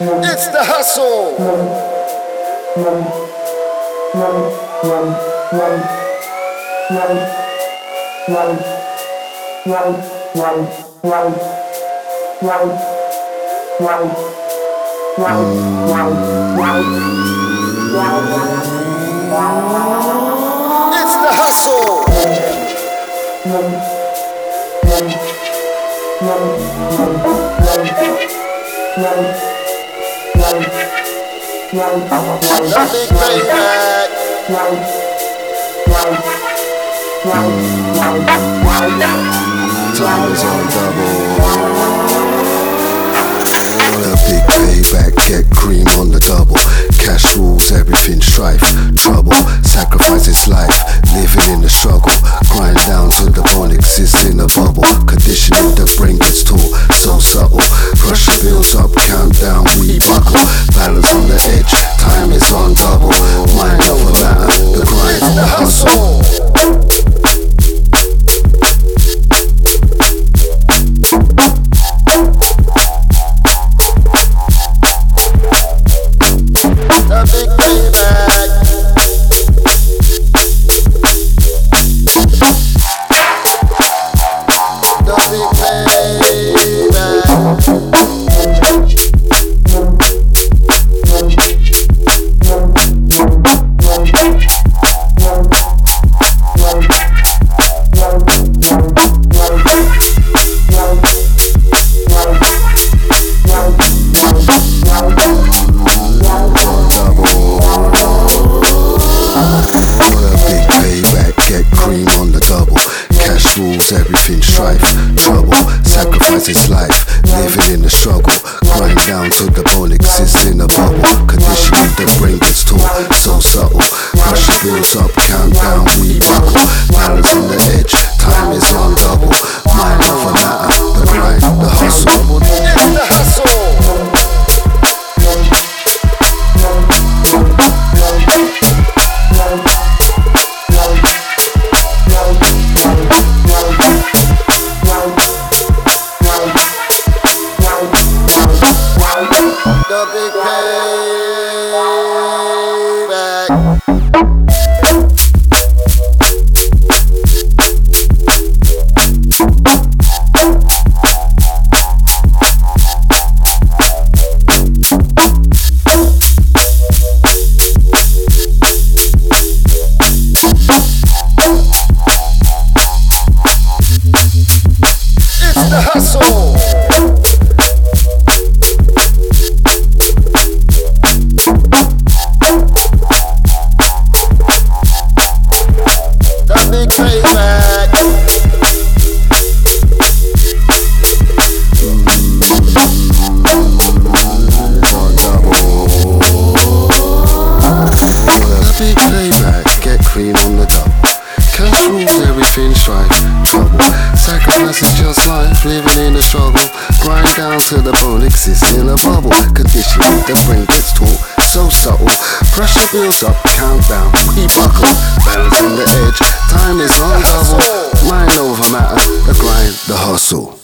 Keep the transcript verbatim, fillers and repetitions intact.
It's the hustle. It's the hustle. The big payback. Time is on double. The big payback, get cream on the double. Cash rules everything, strife, trouble. Sacrifices life, living in the struggle. Grind down to the bone, exist in a bubble. Conditioning the brain gets taught, so subtle. Pressure builds up, countdown, we buckle. Balance on the edge, time is on double. Mind over matter, the grind, the hustle. The big payback. The big payback. Everything strife, trouble, sacrifices life, living in the struggle, grind down to the bone, exist in a bubble, conditioning the brain gets taught, so subtle, pressure builds up, countdown, we buckle, balance on the edge, time is on double, mind over matter, the grind, the hustle, It's the hustle. The big payback. It's the hustle. Big payback. on double. The big payback, get cream on the double. Cash rules everything, strife, trouble. Sacrifices just life, living in the struggle. Grind down to the bone, exist in a bubble. Conditioning the brain gets taught, so subtle. Pressure builds up, countdown, we buckle. Balance on the edge, time is on double. Mind over matter, the grind, the hustle.